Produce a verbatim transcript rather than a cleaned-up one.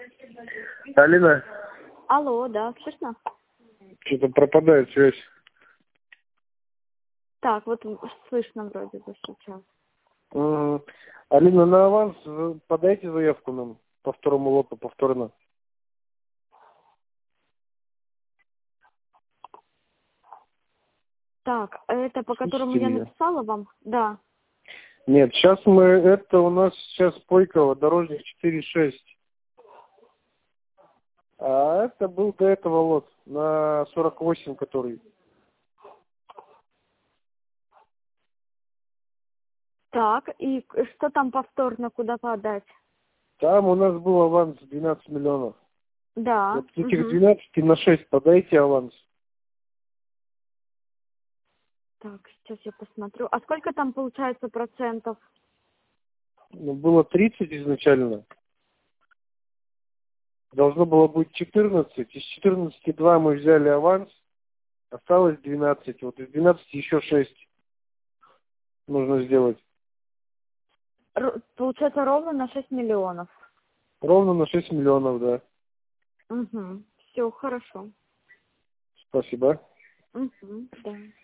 Алина, Алло, да, слышно? что-то пропадает связь. Так, вот слышно вроде бы сейчас. Угу. Алина, на аванс э, подайте заявку нам по второму лоту повторно. Так, это по которому Слышите я меня? написала вам? Да. Нет, сейчас мы, это у нас сейчас Пойкова, дорожник четыре шесть. А это был до этого лот, на сорок восемь, который. Так, и к- что там повторно, куда подать? Там у нас был аванс двенадцать миллионов. Да. Вот этих Угу. двенадцать на шесть подайте аванс. Так, сейчас я посмотрю. А сколько там получается процентов? Ну, было тридцать изначально. Должно было быть четырнадцать. Из четырнадцати два мы взяли аванс. Осталось двенадцать. Вот из двенадцати еще шесть нужно сделать. Р- получается ровно на шесть миллионов. Ровно на шесть миллионов, да. Угу. Все, хорошо. Спасибо. Угу, да.